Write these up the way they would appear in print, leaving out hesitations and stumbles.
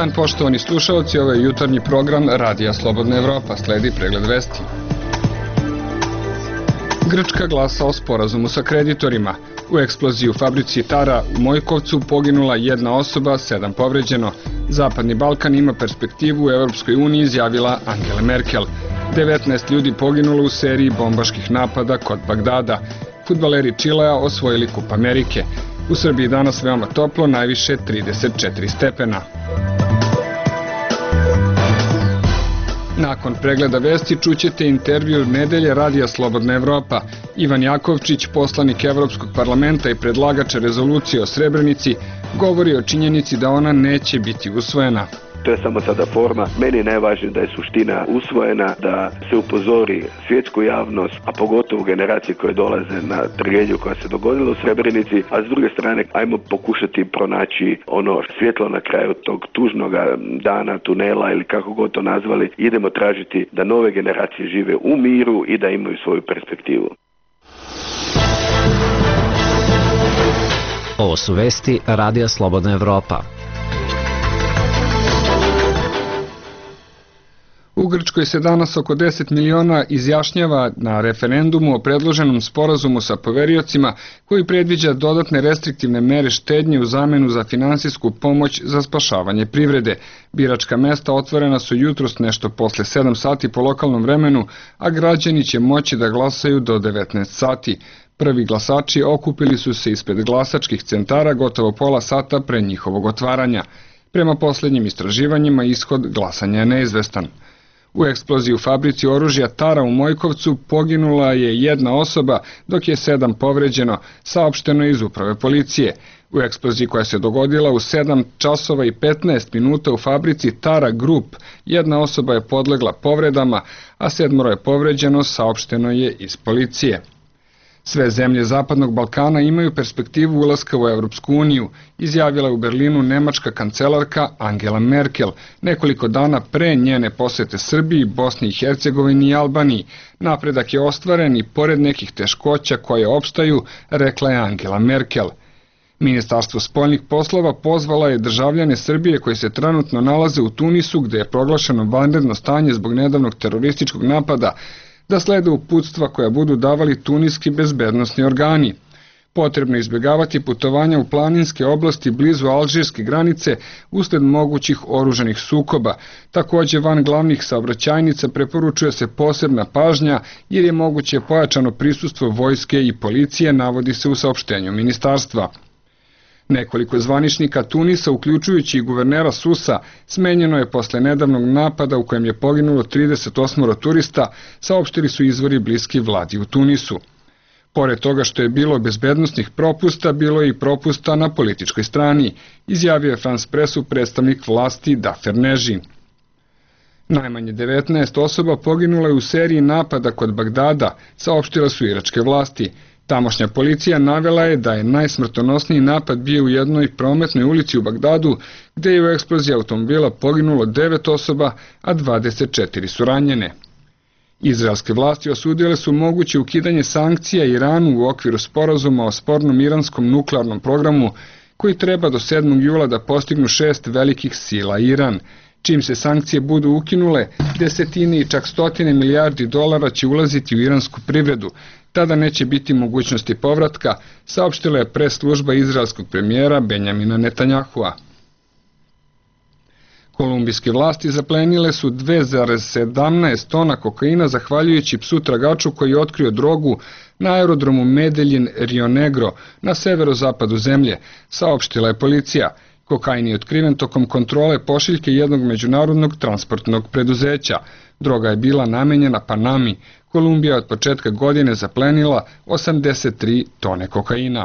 dan, poštovani slušalci, ovo je jutarnji program Radija Slobodna Evropa, sledi pregled vesti. Grčka glasa o sporazumu sa kreditorima. U eksploziji u fabrici Tara u Mojkovcu poginula jedna osoba, 7 povređeno. Zapadni Balkan ima perspektivu u Evropskoj uniji, izjavila Angela Merkel. 19 ljudi poginulo u seriji bombaških napada kod Bagdada. Fudbaleri Čilea osvojili Kup Amerike. U Srbiji danas veoma toplo, najviše 34 stepena. Nakon pregleda vesti čućete intervju nedelje Radija Slobodna Evropa. Ivan Jakovčić, poslanik Evropskog parlamenta i predlagač rezolucije o Srebrenici, govori o činjenici da ona neće biti usvojena. To je samo sada forma. Meni je najvažnije da je suština usvojena, da se upozori svjetsku javnost, a pogotovo generacije koje dolaze na tragediju koja se dogodila u Srebrenici, a s druge strane ajmo pokušati pronaći ono svjetlo na kraju tog tužnog dana, tunela ili kako god to nazvali. Idemo tražiti da nove generacije žive u miru i da imaju svoju perspektivu. Ovo su vesti Radija Slobodna Evropa. U Grčkoj se danas oko 10 miliona izjašnjava na referendumu o predloženom sporazumu sa poveriocima koji predviđa dodatne restriktivne mere štednje u zamenu za finansijsku pomoć za spašavanje privrede. Biračka mesta otvorena su jutros nešto posle 7 sati po lokalnom vremenu, a građani će moći da glasaju do 19 sati. Prvi glasači okupili su se ispred glasačkih centara gotovo pola sata pre njihovog otvaranja. Prema poslednjim istraživanjima ishod glasanja je neizvestan. U eksploziji u fabrici oružja Tara u Mojkovcu poginula je jedna osoba, dok je 7 povređeno, saopšteno iz uprave policije. U eksploziji koja se dogodila u 7 časova i 15 minuta u fabrici Tara Group, jedna osoba je podlegla povredama, a 7 je povređeno, saopšteno je iz policije. Sve zemlje Zapadnog Balkana imaju perspektivu ulaska u Evropsku uniju, izjavila je u Berlinu nemačka kancelarka Angela Merkel nekoliko dana pre njene posete Srbiji, Bosni i Hercegovini i Albaniji. Napredak je ostvaren i pored nekih teškoća koje opstaju, rekla je Angela Merkel. Ministarstvo spoljnih poslova pozvala je državljane Srbije koji se trenutno nalaze u Tunisu, gde je proglašeno vanredno stanje zbog nedavnog terorističkog napada, da slede uputstva koja budu davali tuniski bezbednosni organi. Potrebno je izbjegavati putovanja u planinske oblasti blizu alžirske granice usled mogućih oružanih sukoba. Takođe, van glavnih saobraćajnica preporučuje se posebna pažnja jer je moguće pojačano prisustvo vojske i policije, navodi se u saopštenju ministarstva. Nekoliko zvaničnika Tunisa, uključujući i guvernera Susa, smenjeno je posle nedavnog napada u kojem je poginulo 38 turista, saopštili su izvori bliski vladi u Tunisu. Pored toga što je bilo bezbednosnih propusta, bilo je i propusta na političkoj strani, izjavio je France Pressu predstavnik vlasti Dafer Neži. Najmanje 19 osoba poginulo je u seriji napada kod Bagdada, saopštile su iračke vlasti. Tamošnja policija navela je da je najsmrtonosniji napad bio u jednoj prometnoj ulici u Bagdadu, gde je u eksploziji automobila poginulo 9 osoba, a 24 su ranjene. Izraelske vlasti osudile su moguće ukidanje sankcija Iranu u okviru sporazuma o spornom iranskom nuklearnom programu, koji treba do 7. jula da postignu 6 velikih sila Iran. Čim se sankcije budu ukinule, desetine i čak stotine milijardi dolara će ulaziti u iransku privredu. Tada neće biti mogućnosti povratka, saopštila je pres služba izraelskog premijera Benjamina Netanjahua. Kolumbijske vlasti zaplenile su 2,17 tona kokaina zahvaljujući psu tragaču koji je otkrio drogu na aerodromu Medellin Rio Negro na severozapadu zemlje, saopštila je policija. Kokain je otkriven tokom kontrole pošiljke jednog međunarodnog transportnog preduzeća. Droga je bila namenjena Panami. Kolumbija od početka godine zaplenila 83 tone kokaina.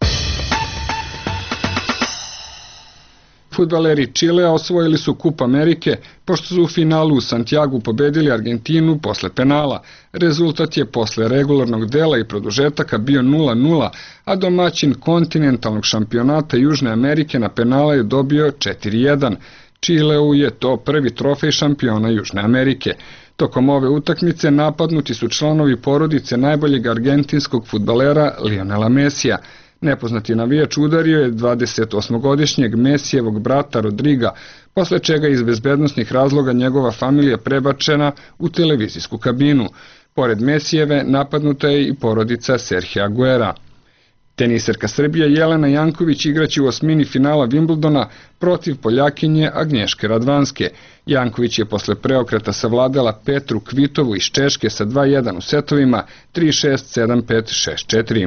Fudbaleri Čilea osvojili su Kup Amerike, pošto su u finalu u Santiagu pobedili Argentinu posle penala. Rezultat je posle regularnog dela i produžetaka bio 0-0, a domaćin kontinentalnog šampionata Južne Amerike na penala je dobio 4-1. Čileu je to prvi trofej šampiona Južne Amerike. Tokom ove utakmice napadnuti su članovi porodice najboljeg argentinskog fudbalera Lionela Mesija. Nepoznati navijač udario je 28-godišnjeg Mesijevog brata Rodriga, posle čega je iz bezbednosnih razloga njegova familija prebačena u televizijsku kabinu. Pored Mesijeve napadnuta je i porodica Serhija Aguera. Teniserka Srbije Jelena Janković igraće u osmini finala Wimbledona protiv Poljakinje Agnješke Radvanske. Janković je posle preokreta savladala Petru Kvitovu iz Češke sa 2-1 u setovima 3-6, 7-5, 6-4.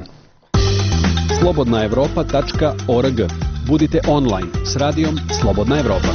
slobodnaevropa.org. Budite online s radijom Slobodna Evropa.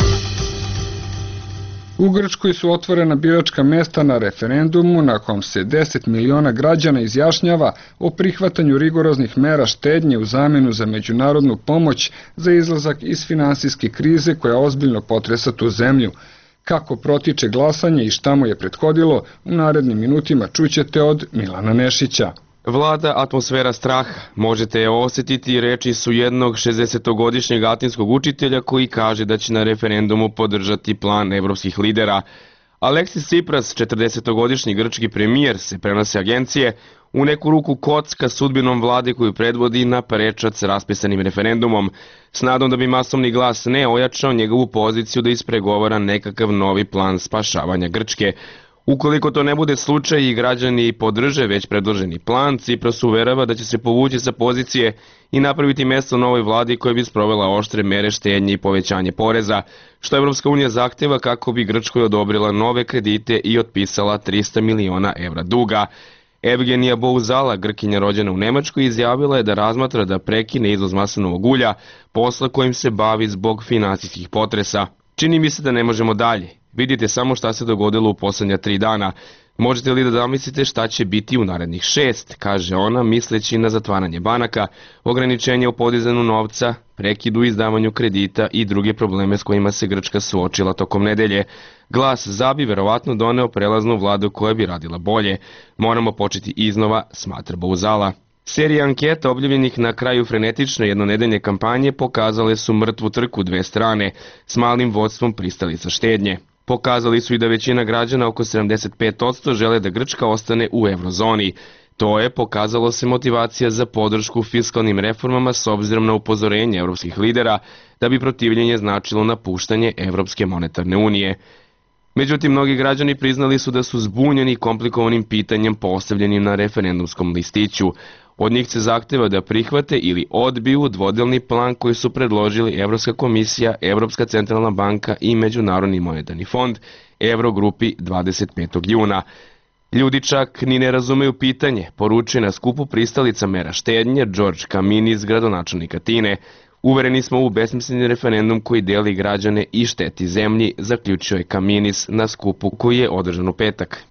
U Grčkoj su otvorena biračka mesta na referendumu na kom se 10 miliona građana izjašnjava o prihvatanju rigoroznih mera štednje u zamenu za međunarodnu pomoć za izlazak iz finansijske krize koja ozbiljno potresa tu zemlju. Kako protiče glasanje i šta mu je prethodilo, u narednim minutima čućete od Milana Nešića. Vlada atmosfera straha. Možete je osjetiti, reči su jednog 60-godišnjeg atinskog učitelja koji kaže da će na referendumu podržati plan evropskih lidera. Aleksis Tsipras, 40-godišnji grčki premijer, se prenose agencije, u neku ruku kocka sudbinom vlade koju predvodi na prečac s raspisanim referendumom, s nadom da bi masovni glas ne ojačao njegovu poziciju da ispregovara nekakav novi plan spašavanja Grčke. Ukoliko to ne bude slučaj i građani podrže već predloženi plan, Tsipras uverava da će se povući sa pozicije i napraviti mesto novoj vladi koja bi sprovela oštre mere štednje i povećanje poreza, što Evropska unija zahteva kako bi Grčkoj odobrila nove kredite i otpisala 300 miliona evra duga. Evgenija Bouzala, Grkinja rođena u Nemačkoj, izjavila je da razmatra da prekine izvoz maslinovog ulja, posla kojim se bavi zbog finansijskih potresa. Čini mi se da ne možemo dalje. Vidite samo šta se dogodilo u poslednja 3 dana. Možete li da zamislite šta će biti u narednih 6, kaže ona, misleći na zatvaranje banaka, ograničenje u podizanju novca, prekid u izdavanju kredita i druge probleme s kojima se Grčka suočila tokom nedelje. Glas za bi verovatno doneo prelaznu vladu koja bi radila bolje. Moramo početi iznova, smatra Bouzala. Serija anketa objavljenih na kraju frenetične jednonedeljne kampanje pokazale su mrtvu trku dve strane s malim vodstvom pristalica štednje. Pokazali su i da većina građana, oko 75%, žele da Grčka ostane u eurozoni. To je, pokazalo se, motivacija za podršku fiskalnim reformama s obzirom na upozorenje evropskih lidera da bi protivljenje značilo napuštanje Evropske monetarne unije. Međutim, mnogi građani priznali su da su zbunjeni komplikovanim pitanjem postavljenim na referendumskom listiću. Od njih se zahteva da prihvate ili odbiju dvodelni plan koji su predložili Evropska komisija, Evropska centralna banka i Međunarodni monetarni fond Evrogrupi 25. juna. Ljudi čak ni ne razumeju pitanje, poručuje na skupu pristalica mera štednje George Kaminis, gradonačelnik Atine. Uvereni smo u besmisleni referendum koji deli građane i šteti zemlji, zaključio je Kaminis na skupu koji je održan u petak.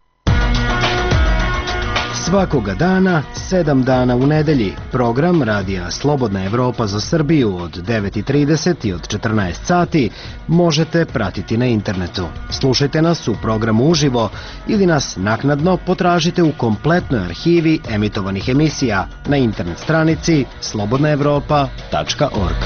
Svakoga dana, 7 dana u nedelji, program Radija Slobodna Evropa za Srbiju od 9:30 i od 14 sati možete pratiti na internetu. Slušajte nas u programu uživo ili nas naknadno potražite u kompletnoj arhivi emitovanih emisija na internet stranici slobodnaevropa.org.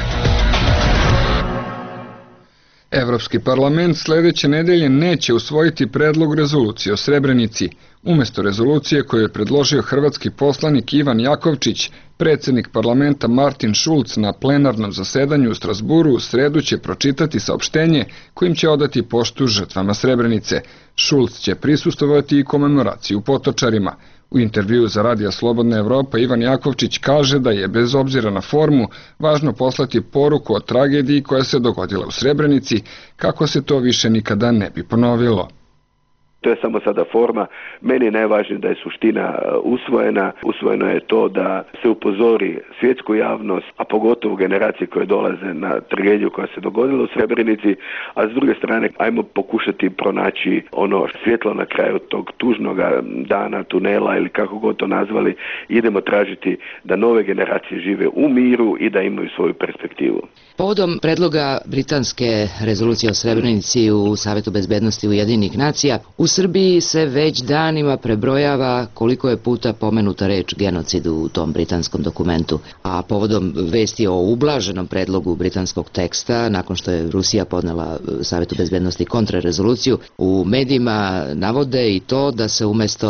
Evropski parlament sledeće nedelje neće usvojiti predlog rezolucije o Srebrenici. Umesto rezolucije koju je predložio hrvatski poslanik Ivan Jakovčić, predsjednik parlamenta Martin Schulz na plenarnom zasedanju u Strasburu u sredu će pročitati saopštenje kojim će odati poštu žrtvama Srebrenice. Schulz će prisustvovati i komemoraciju Potočarima. U intervjuu za Radija Slobodna Evropa Ivan Jakovčić kaže da je bez obzira na formu važno poslati poruku o tragediji koja se dogodila u Srebrenici, kako se to više nikada ne bi ponovilo. To je samo sada forma. Meni je najvažnije da je suština usvojena. Usvojeno je to da se upozori svjetsku javnost, a pogotovo generacije koje dolaze na tragediju koja se dogodila u Srebrenici, a s druge strane ajmo pokušati pronaći ono svjetlo na kraju tog tužnog dana, tunela ili kako god to nazvali. Idemo tražiti da nove generacije žive u miru i da imaju svoju perspektivu. Povodom predloga britanske rezolucije o Srebrenici u Savetu bezbednosti Ujedinjenih nacija, u Srbiji se već danima prebrojava koliko je puta pomenuta reč genocid u tom britanskom dokumentu, a povodom vesti o ublaženom predlogu britanskog teksta, nakon što je Rusija podnela Savetu bezbednosti kontrarezoluciju, u medijima navode i to da se umesto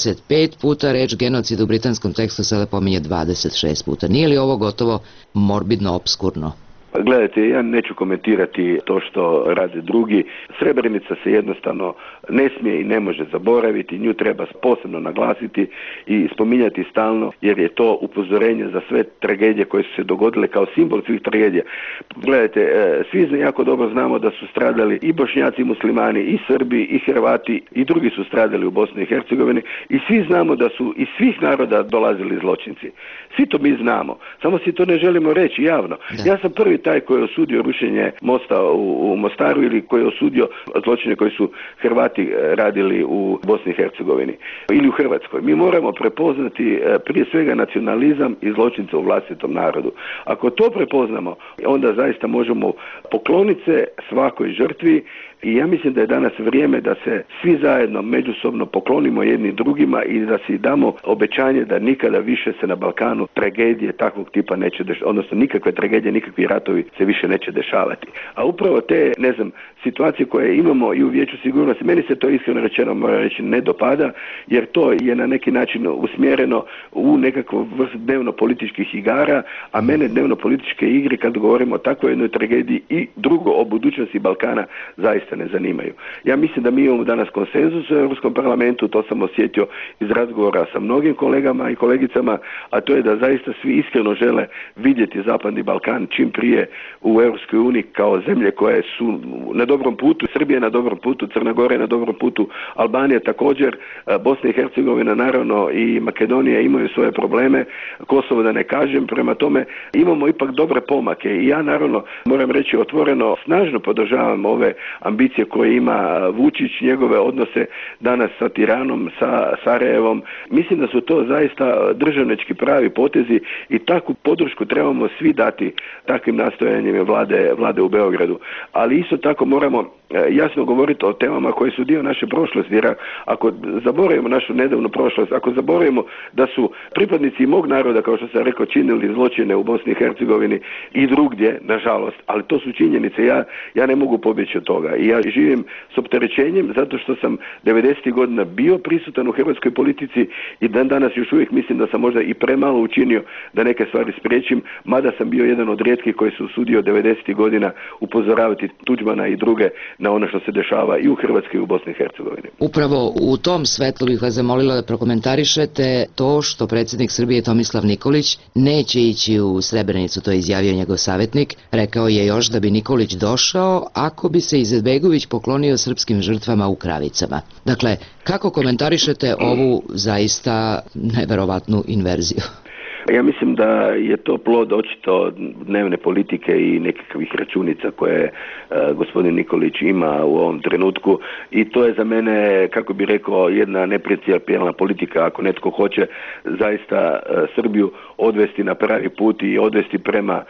35 puta reč genocid u britanskom tekstu sada pominje 26 puta. Nije li ovo gotovo morbidno obskurno? Gledajte, ja neću komentirati to što rade drugi. Srebrenica se jednostavno ne smije i ne može zaboraviti, nju treba posebno naglasiti i spominjati stalno, jer je to upozorenje za sve tragedije koje su se dogodile kao simbol svih tragedija. Gledajte, svi jako dobro znamo da su stradali i Bošnjaci i Muslimani, i Srbi, i Hrvati, i drugi su stradali u Bosni i Hercegovini, i svi znamo da su iz svih naroda dolazili zločinci. Svi to mi znamo, samo si to ne želimo reći javno. Ja sam prvi taj koji je osudio rušenje mosta u Mostaru ili koji je osudio zločine koji su Hrvati radili u Bosni i Hercegovini ili u Hrvatskoj. Mi moramo prepoznati prije svega nacionalizam i zločince u vlastitom narodu. Ako to prepoznamo, onda zaista možemo pokloniti se svakoj žrtvi. I ja mislim da je danas vrijeme da se svi zajedno međusobno poklonimo jedni drugima i da si damo obećanje da nikada više se na Balkanu tragedije takvog tipa neće dešavati, odnosno nikakve tragedije, nikakvi ratovi se više neće dešavati. A upravo te, situacije koje imamo i u Vijeću sigurnosti, meni se to iskreno rečeno, moram reći, ne dopada, jer to je na neki način usmjereno u nekakvu vrstu dnevno-političkih igara, a mene dnevno-političke igre, kad govorimo o takvoj jednoj tragediji i drugo o budućnosti Balkana, zaista ne zanimaju. Ja mislim da mi imamo danas konsenzus u Europskom parlamentu, to sam osjetio iz razgovora sa mnogim kolegama i kolegicama, a to je da zaista svi iskreno žele vidjeti Zapadni Balkan čim prije u Europskoj uniji kao zemlje koje su na dobrom putu, Srbija je na dobrom putu, Crna Gora je na dobrom putu, Albanija također, Bosna i Hercegovina naravno i Makedonija imaju svoje probleme, Kosovo da ne kažem, prema tome imamo ipak dobre pomake i ja naravno moram reći otvoreno, snažno podržavam ove ambicije koje ima Vučić, njegove odnose danas sa Tiranom, sa Sarajevom. Mislim da su to zaista državnički pravi potezi i takvu podršku trebamo svi dati takvim nastojanjima vlade u Beogradu. Ali isto tako moramo jasno govoriti o temama koje su dio naše prošlosti, jer ako zaboravimo našu nedavnu prošlost, ako zaboravimo da su pripadnici mog naroda, kao što sam rekao, činili zločine u Bosni i Hercegovini i drugdje, nažalost, ali to su činjenice, ja ne mogu pobjeći od toga i ja živim s opterećenjem zato što sam 90. godina bio prisutan u hrvatskoj politici i dan danas još uvijek mislim da sam možda i premalo učinio da neke stvari spriječim, mada sam bio jedan od rijetkih koji su usudio 90. godina upozoravati Tuđmana i druge na ono što se dešava i u Hrvatskoj i u Bosni i Hercegovini. Upravo u tom svetlu bih vas zamolila da prokomentarišete to što predsjednik Srbije Tomislav Nikolić neće ići u Srebrenicu, to je izjavio njegov savjetnik. Rekao je još da bi Nikolić došao ako bi se Izetbegović poklonio srpskim žrtvama u Kravicama. Dakle, kako komentarišete ovu zaista neverovatnu inverziju? Ja mislim da je to plod očito dnevne politike i nekakvih računica koje gospodin Nikolić ima u ovom trenutku i to je za mene, kako bi rekao, jedna neprincipijelna politika. Ako netko hoće zaista Srbiju odvesti na pravi put i odvesti prema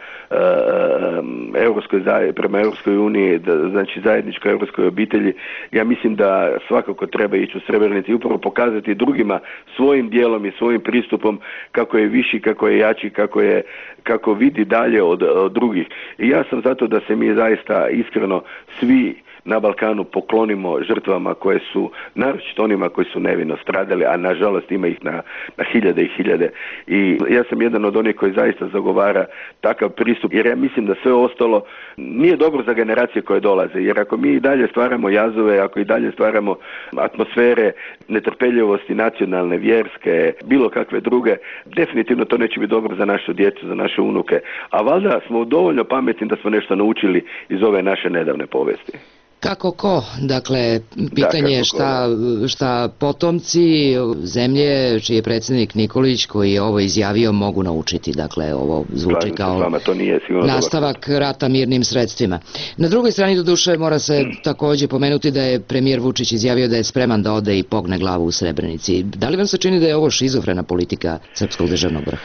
Europskoj uniji, znači zajedničkoj europskoj obitelji, ja mislim da svakako treba ići u Srebrenici i upravo pokazati drugima svojim dijelom i svojim pristupom kako je viši, kako je jači, kako vidi dalje od drugih. I ja sam zato da se mi zaista iskreno svi na Balkanu poklonimo žrtvama koje su, naročito onima koji su nevino stradali, a nažalost ima ih na hiljade i hiljade. I ja sam jedan od onih koji zaista zagovara takav pristup, jer ja mislim da sve ostalo nije dobro za generacije koje dolaze, jer ako mi i dalje stvaramo jazove, ako i dalje stvaramo atmosfere netrpeljivosti nacionalne, vjerske, bilo kakve druge, definitivno to neće biti dobro za našu djecu, za naše unuke. A valjda smo dovoljno pametni da smo nešto naučili iz ove naše nedavne povijesti. Kako ko? Dakle, pitanje je šta potomci zemlje čiji je predsjednik Nikolić koji je ovo izjavio mogu naučiti. Dakle, ovo zvuči kao nastavak rata mirnim sredstvima. Na drugoj strani doduše mora se također pomenuti da je premijer Vučić izjavio da je spreman da ode i pogne glavu u Srebrenici. Da li vam se čini da je ovo šizofrena politika srpskog državnog vrha?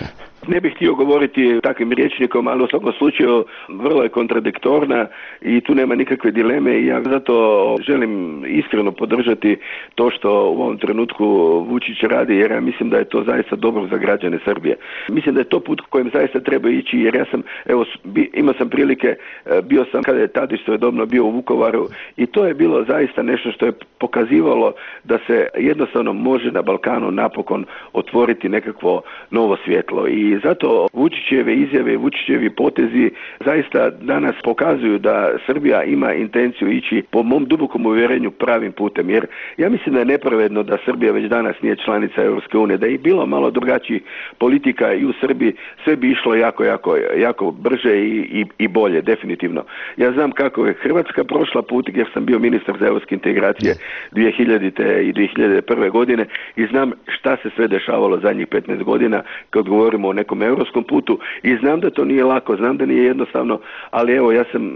Ne bih htio govoriti takvim rječnikom, ali u svakom slučaju vrlo je kontradiktorna i tu nema nikakve dileme i ja zato želim iskreno podržati to što u ovom trenutku Vučić radi, jer ja mislim da je to zaista dobro za građane Srbije. Mislim da je to put kojim zaista treba ići, jer ja sam, imao sam prilike, bio sam kada je Tadić svojedobno bio u Vukovaru i to je bilo zaista nešto što je pokazivalo da se jednostavno može na Balkanu napokon otvoriti nekakvo novo svjetlo i zato Vučićeve izjave, Vučićevi potezi zaista danas pokazuju da Srbija ima intenciju ići po mom dubokom uvjerenju pravim putem, jer ja mislim da je nepravedno da Srbija već danas nije članica Europske unije, da je bilo malo drugačijih politika i u Srbiji sve bi išlo jako brže i bolje, definitivno. Ja znam kako je Hrvatska prošla put jer sam bio ministar za europske integracije 2000. i 2001. godine i znam šta se sve dešavalo zadnjih 15 godina kad govorimo o nekom europskom putu i znam da to nije lako, znam da nije jednostavno, ali evo ja sam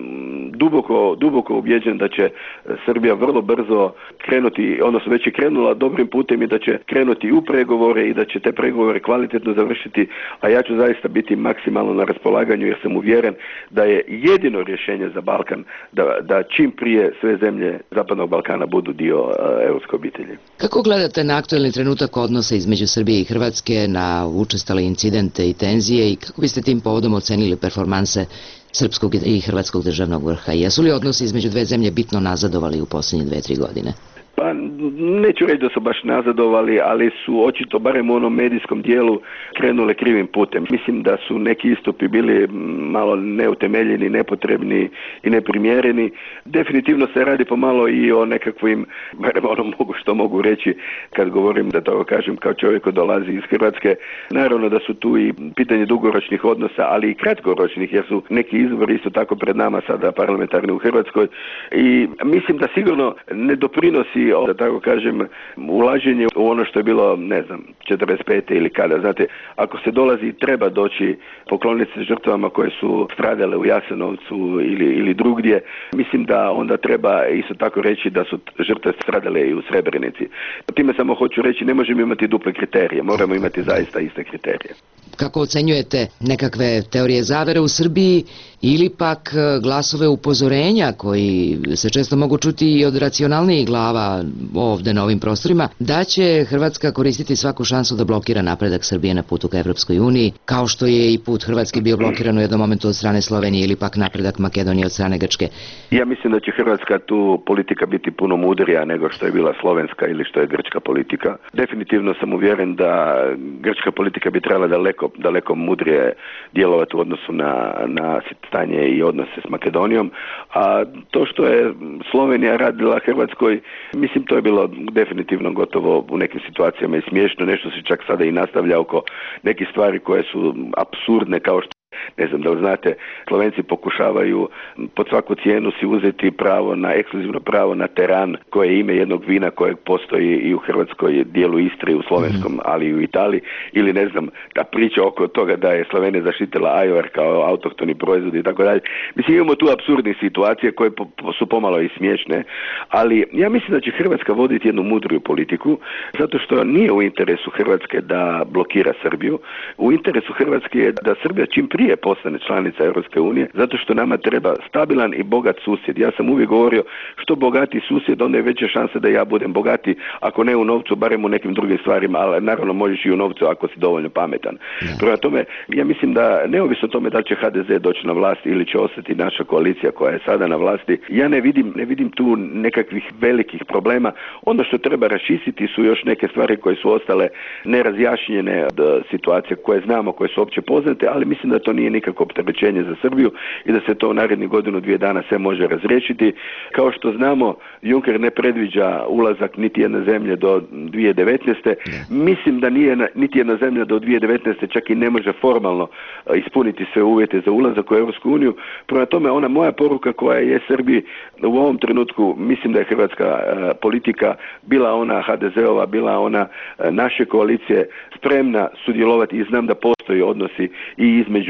duboko ubjeđen da će Srbija vrlo brzo krenuti, odnosno već je krenula dobrim putem i da će krenuti u pregovore i da će te pregovore kvalitetno završiti, a ja ću zaista biti maksimalno na raspolaganju jer sam uvjeren da je jedino rješenje za Balkan da čim prije sve zemlje Zapadnog Balkana budu dio europske obitelji. Kako gledate na aktuelni trenutak odnosa između Srbije i Hrvatske, na učestale incidente i tenzije i kako biste tim povodom ocenili performanse srpskog i hrvatskog državnog vrha? Jesu li odnosi između dve zemlje bitno nazadovali u posljednje 2-3 godine? Pa neću reći da su baš nazadovali, ali su očito barem u onom medijskom dijelu krenule krivim putem. Mislim da su neki istupi bili malo neutemeljeni, nepotrebni i neprimjereni. Definitivno se radi pomalo i o nekakvim, barem što mogu reći kad govorim, da tako kažem, kao čovjek koji dolazi iz Hrvatske. Naravno da su tu i pitanje dugoročnih odnosa, ali i kratkoročnih, jer su neki izbori isto tako pred nama sada parlamentarni u Hrvatskoj i mislim da sigurno ne doprinosi, da tako kažem, ulaženje u ono što je bilo, 45. ili kada. Znate, ako se dolazi i treba doći pokloniti se žrtvama koje su stradale u Jasenovcu ili drugdje, mislim da onda treba isto tako reći da su žrtve stradale i u Srebrenici. Time samo hoću reći, ne možemo imati duple kriterije, moramo imati zaista iste kriterije. Kako ocenjujete nekakve teorije zavere u Srbiji ili pak glasove upozorenja koji se često mogu čuti i od racionalnijih glava ovde na ovim prostorima, da će Hrvatska koristiti svaku šansu da blokira napredak Srbije na putu ka Evropskoj uniji, kao što je i put Hrvatske bio blokiran u jednom momentu od strane Slovenije ili pak napredak Makedonije od strane Grčke? Ja mislim da će Hrvatska tu politika biti puno mudrija nego što je bila slovenska ili što je grčka politika. Definitivno sam uvjeren da grčka politika bi trebala daleko mudrije djelovati u odnosu na stanje i odnose s Makedonijom, a to što je Slovenija radila Hrvatskoj, mislim to je bilo definitivno gotovo u nekim situacijama i smiješno, nešto se čak sada i nastavlja oko nekih stvari koje su apsurdne, kao što ne znam da li znate, Slovenci pokušavaju pod svaku cijenu si uzeti ekskluzivno pravo na teran koje je ime jednog vina kojeg postoji i u Hrvatskoj dijelu Istre, u slovenskom, ali i u Italiji, ili ne znam, ta priča oko toga da je Slovenija zaštitila ajvar kao autohtoni proizvod i tako dalje. Mislim, imamo tu apsurdnih situacija koje su pomalo i smiješne, ali ja mislim da će Hrvatska voditi jednu mudriju politiku, zato što nije u interesu Hrvatske da blokira Srbiju. U interesu Hrvatske je da Srbija čim prije postane članica Europske unije, zato što nama treba stabilan i bogat susjed. Ja sam uvijek govorio, što bogati susjed, onda je veća šansa da ja budem bogati, ako ne u novcu, barem u nekim drugim stvarima, ali naravno možeš i u novcu ako si dovoljno pametan. Prema tome, ja mislim da neovisno o tome da će HDZ doći na vlast ili će ostati naša koalicija koja je sada na vlasti, ja ne vidim tu nekakvih velikih problema. Ono što treba raščistiti su još neke stvari koje su ostale nerazjašnjene od situacije koje znamo, koje su opće poznate, ali mislim da to nije nikakvo opterećenje za Srbiju i da se to u narednih godinu, 2 dana sve može razriješiti. Kao što znamo, Juncker ne predviđa ulazak niti jedne zemlje do 2019. Mislim da nije niti jedna zemlja do 2019. čak i ne može formalno ispuniti sve uvjete za ulazak u Europsku uniju. Prema tome, ona moja poruka koja je Srbiji u ovom trenutku, mislim da je hrvatska politika, bila ona HDZ-ova, bila ona naše koalicije, spremna sudjelovati i znam da postoji odnosi i između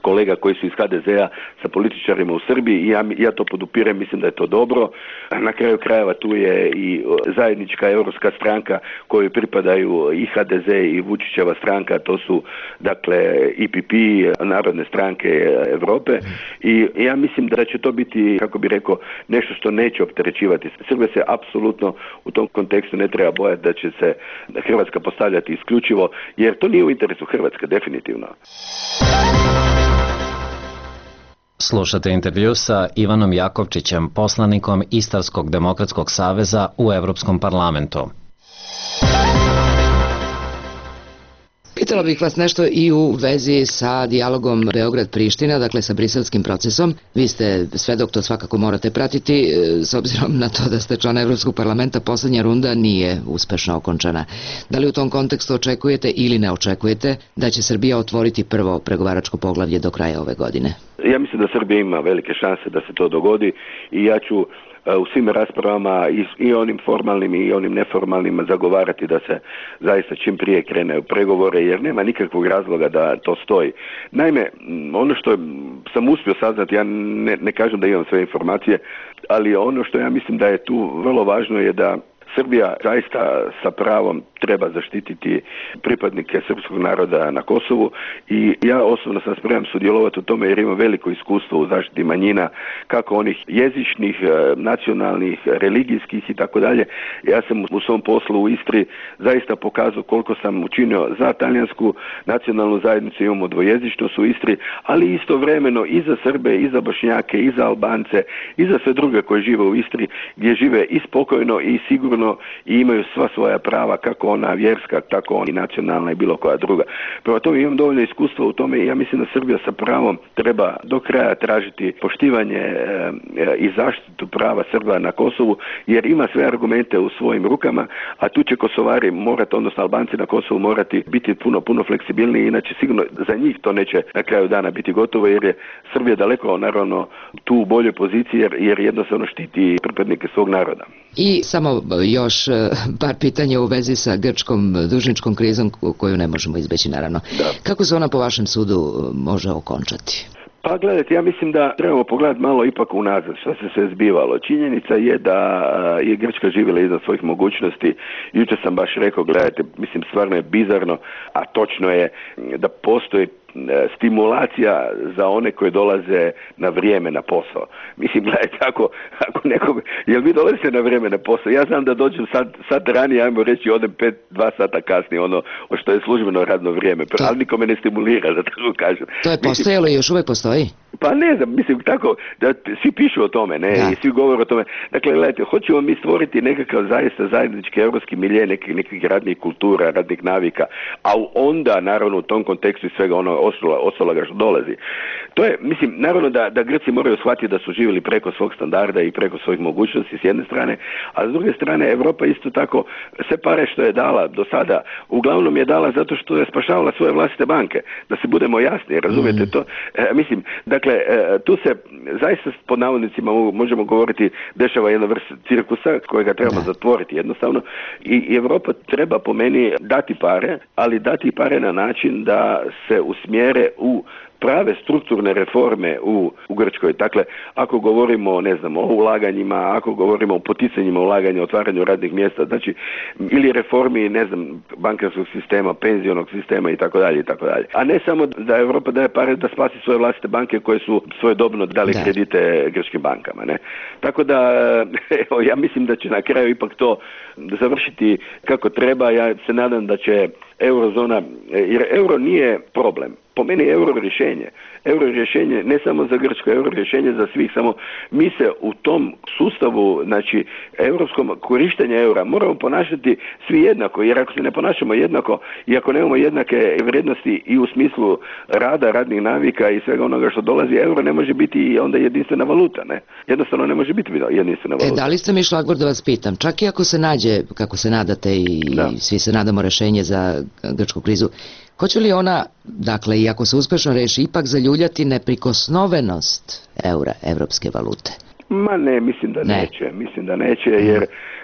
kolega koji su iz HDZ-a sa političarima u Srbiji i ja to podupirem, mislim da je to dobro. Na kraju krajeva tu je i zajednička europska stranka kojoj pripadaju i HDZ i Vučićeva stranka, to su dakle IPP, Narodne stranke Europe, i ja mislim da će to biti, kako bi rekao, nešto što neće opterećivati. Srbija se apsolutno u tom kontekstu ne treba bojati da će se Hrvatska postavljati isključivo, jer to nije u interesu Hrvatske, definitivno. Slušate intervju sa Ivanom Jakovčićem, poslanikom Istarskog demokratskog saveza u Evropskom parlamentu. Pitala bih vas nešto i u vezi sa dijalogom Beograd-Priština, dakle sa briselskim procesom. Vi ste svedok, to svakako morate pratiti, s obzirom na to da ste član Evropskog parlamenta, poslednja runda nije uspešno okončana. Da li u tom kontekstu očekujete ili ne očekujete da će Srbija otvoriti prvo pregovaračko poglavlje do kraja ove godine? Ja mislim da Srbija ima velike šanse da se to dogodi i ja ću u svim raspravama i onim formalnim i onim neformalnim zagovarati da se zaista čim prije krene u pregovore, jer nema nikakvog razloga da to stoji. Naime, ono što sam uspio saznati, ja ne kažem da imam sve informacije, ali ono što ja mislim da je tu vrlo važno je da Srbija zaista sa pravom treba zaštititi pripadnike srpskog naroda na Kosovu i ja osobno sam spreman sudjelovati u tome jer imam veliko iskustvo u zaštiti manjina, kako onih jezičnih, nacionalnih, religijskih i tako dalje. Ja sam u svom poslu u Istri zaista pokazao koliko sam učinio za talijansku nacionalnu zajednicu, imamo dvojezičnost u Istri, ali istovremeno i za Srbe, i za Bošnjake, i za Albance, i za sve druge koji žive u Istri, gdje žive i spokojno i sigurno i imaju sva svoja prava, kako ona vjerska, tako i nacionalna i bilo koja druga. Prema tome imam dovoljno iskustva u tome i ja mislim da Srbija sa pravom treba do kraja tražiti poštivanje i zaštitu prava Srba na Kosovu, jer ima sve argumente u svojim rukama, a tu će Kosovari morati, odnosno Albanci na Kosovu morati biti puno fleksibilniji, inače sigurno za njih to neće na kraju dana biti gotovo, jer je Srbija daleko naravno tu u boljoj poziciji, jer jednostavno štiti pripadnike svog naroda. I samo još par pitanja u vezi sa grčkom dužničkom krizom koju ne možemo izbeći, naravno. Da. Kako se ona po vašem sudu može okončati? Pa gledajte, ja mislim da trebamo pogledati malo ipak unazad što se sve zbivalo. Činjenica je da je Grčka živjela iznad svojih mogućnosti. Jučer sam baš rekao, gledajte, mislim stvarno je bizarno, a točno je da postoji stimulacija za one koji dolaze na vrijeme na posao. Mislim, gledajte, ako nekog, jel vi dolazite na vrijeme na posao? Ja znam da dođem sad ranije, ajmo reći, odem 2 sata kasnije, ono što je službeno radno vrijeme, ali nikome ne stimulira, da tako kažem. To je postojalo i još uvijek postoji? Pa ne znam, mislim tako, da svi pišu o tome, ne, i svi govore o tome. Dakle, gledajte, hoćemo mi stvoriti nekakav zaista zajednički europski milje, nekih radnih kultura, radnih navika, a onda, naravno, u tom kontekstu i svega ono ostaloga što dolazi. To je, mislim, naravno da Grci moraju shvatiti da su živjeli preko svog standarda i preko svojih mogućnosti s jedne strane, a s druge strane Europa isto tako sve pare što je dala do sada, uglavnom je dala zato što je spašavala svoje vlastite banke, da se budemo jasni, razumijete to? Mislim, dakle, tu se zaista pod navodnicima možemo govoriti dešava jedna vrsta cirkusa kojega trebamo zatvoriti jednostavno i Europa treba po meni dati pare, ali dati pare na način da se usmjere u prave strukturne reforme u Grčkoj. Dakle, ako govorimo, ne znam, o ulaganjima, ako govorimo o poticanjima ulaganja, otvaranju radnih mjesta, znači, ili reformi, ne znam, bankarskog sistema, penzionog sistema i tako dalje, a ne samo da Europa daje pare da spasi svoje vlastite banke koje su svojedobno dali kredite grčkim bankama, ne. Tako da, evo, ja mislim da će na kraju ipak to završiti kako treba. Ja se nadam da će eurozona, jer euro nije problem. Po meni je euro rješenje. Euro rješenje ne samo za Grčko, euro rješenje za svih, samo mi se u tom sustavu, znači europskom korištenja eura moramo ponašati svi jednako, jer ako se ne ponašamo jednako i ako nemamo jednake vrijednosti i u smislu rada, radnih navika i svega onoga što dolazi, euro ne može biti onda jedinstvena valuta, ne? Jednostavno ne može biti jedinstvena valuta. Da li ste mi, Šlagvor, da vas pitam, čak i ako se nađe, kako se nadate i svi se nadamo, rešenje za grčku krizu, hoće li ona, dakle, i ako se uspešno reši, ipak zaljuljati neprikosnovenost eura, evropske valute? Ma ne, mislim da neće, jer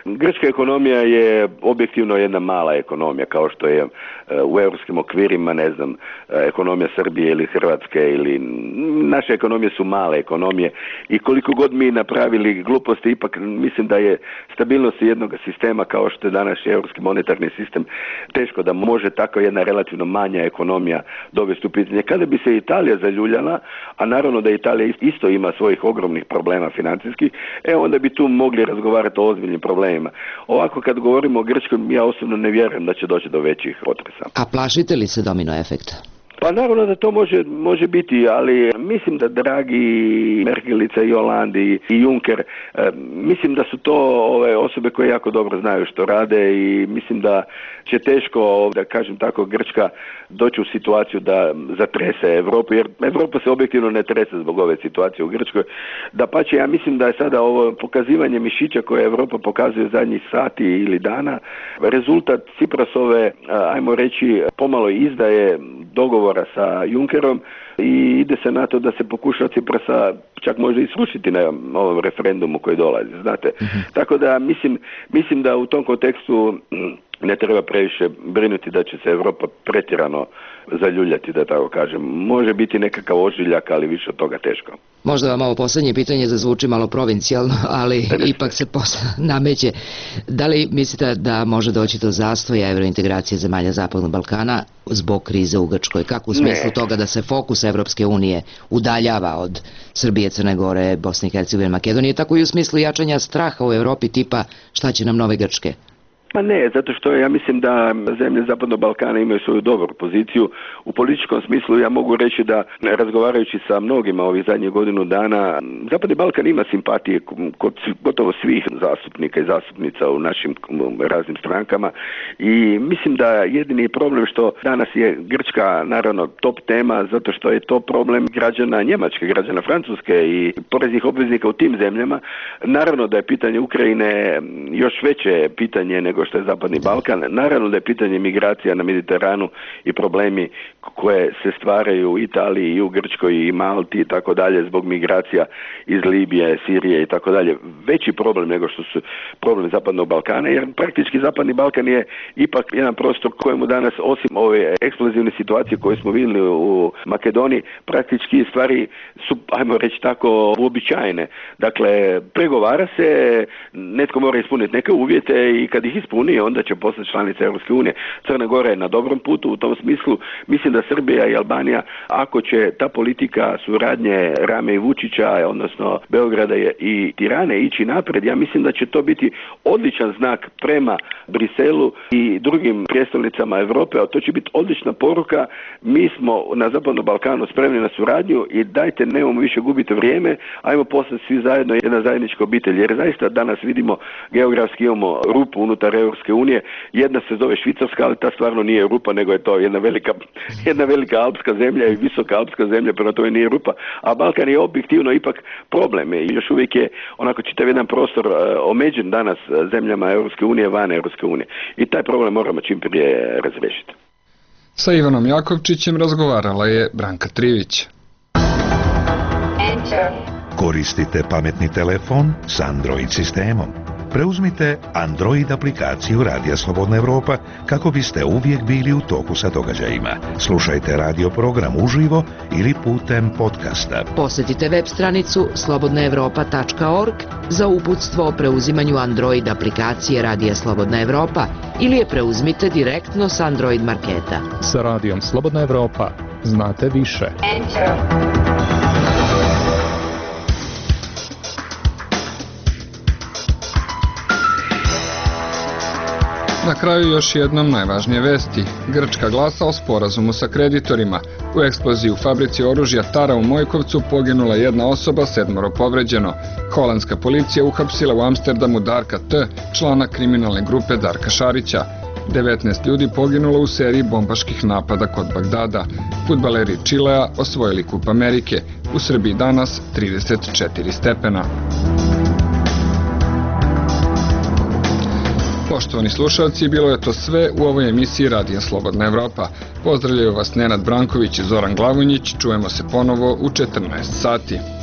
Grčka ekonomija je objektivno jedna mala ekonomija, kao što je u europskim okvirima, ne znam, ekonomija Srbije ili Hrvatske ili naše ekonomije su male ekonomije i koliko god mi napravili gluposti, ipak mislim da je stabilnost jednog sistema kao što je danas europski monetarni sistem teško da može tako jedna relativno manja ekonomija dovesti u pitanje. Kada bi se Italija zaljuljala, a naravno da Italija isto ima svojih ogromnih problema financijskih, onda bi tu mogli razgovarati o ozbiljnim problemima. Ovako kad govorimo o Grčkoj, ja osobno ne vjerujem da će doći do većih potresa. A plašite li se domino efekta? Pa naravno da to može biti, ali mislim da Draghi, Merkelica i Hollande i Juncker, mislim da su to osobe koje jako dobro znaju što rade i mislim da će teško, da kažem tako, Grčka doći u situaciju da zatrese Europu, jer Europa se objektivno ne trese zbog ove situacije u Grčkoj. Dapače, ja mislim da je sada ovo pokazivanje mišića koje Europa pokazuje zadnjih sati ili dana rezultat Tsiprasove, ajmo reći, pomalo izdaje dogovora sa Junckerom i ide se na to da se pokuša Tsiprasa čak možda i srušiti na ovom referendumu koji dolazi, znate. Tako da mislim da u tom kontekstu ne treba previše brinuti da će se Europa pretjerano zaljuljati, da tako kažem. Može biti nekakav ožiljak, ali više od toga teško. Možda vam ovo posljednje pitanje zazvuči malo provincijalno, ali ipak se nameće. Da li mislite da može doći do zastoja evrointegracije zemalja Zapadnog Balkana zbog krize u Grčkoj? Kako u smislu toga da se fokus Evropske unije udaljava od Srbije, Crne Gore, Bosne i Hercegovine, Makedonije, tako i u smislu jačanja straha u Europi tipa šta će nam nove Grčke? Pa ne, zato što ja mislim da zemlje Zapadnog Balkana imaju svoju dobru poziciju. U političkom smislu ja mogu reći da, razgovarajući sa mnogima ovih zadnjih godinu dana, Zapadni Balkan ima simpatije kod gotovo svih zastupnika i zastupnica u našim raznim strankama i mislim da jedini problem što danas je Grčka naravno top tema, zato što je to problem građana Njemačke, građana Francuske i poreznih obveznika u tim zemljama. Naravno da je pitanje Ukrajine još veće pitanje nego što je Zapadni Balkan. Naravno da je pitanje migracija na Mediteranu i problemi koje se stvaraju u Italiji i u Grčkoj i Malti i tako dalje zbog migracija iz Libije, Sirije i tako dalje. Veći problem nego što su problem Zapadnog Balkana, jer praktički Zapadni Balkan je ipak jedan prostor kojemu danas, osim ove eksplozivne situacije koje smo vidjeli u Makedoniji, praktički stvari su, ajmo reći tako, uobičajene. Dakle, pregovara se, netko mora ispuniti neke uvjete i kad ih ispuni, onda će postati članica Europske unije. Crna Gora je na dobrom putu u tom smislu. Mislim da Srbija i Albanija, ako će ta politika suradnje Rame i Vučića, odnosno Beograda i Tirane ići napred, ja mislim da će to biti odličan znak prema Briselu i drugim prijestolnicama Europe, a to će biti odlična poruka. Mi smo na Zapadnom Balkanu spremni na suradnju i dajte, nemojmo više gubiti vrijeme, ajmo postati svi zajedno jedna zajednička obitelj, jer zaista danas vidimo geografski imamo rupu unutar Europske unije. Jedna se zove Švicarska, ali ta stvarno nije rupa, nego je to jedna velika alpska zemlja i visoka alpska zemlja, prema tome nije rupa. A Balkan je objektivno ipak problem. I još uvijek je onako čitav jedan prostor omeđen danas zemljama Europske unije, van Europske unije. I taj problem moramo čim prije razriješiti. Sa Ivanom Jakovčićem razgovarala je Branka Trivić. Koristite pametni telefon s Android sistemom. Preuzmite Android aplikaciju Radija Slobodna Evropa kako biste uvijek bili u toku sa događajima. Slušajte radio program uživo ili putem podcasta. Posjetite web stranicu slobodnaevropa.org za uputstvo o preuzimanju Android aplikacije Radija Slobodna Evropa ili je preuzmite direktno s Android marketa. Sa Radijom Slobodna Evropa znate više. Na kraju još jednom najvažnije vesti. Grčka glasa o sporazumu sa kreditorima. U eksploziji u fabrici oružja Tara u Mojkovcu poginula jedna osoba, 7 povređeno. Holandska policija uhapsila u Amsterdamu Darka T, člana kriminalne grupe Darka Šarića. 19 ljudi poginulo u seriji bombaških napada kod Bagdada. Fudbaleri Čilea osvojili Kup Amerike. U Srbiji danas 34 stepena. Poštovani slušalci, bilo je to sve u ovoj emisiji Radija Slobodna Evropa. Pozdravljaju vas Nenad Branković i Zoran Glavonjić. Čujemo se ponovo u 14 sati.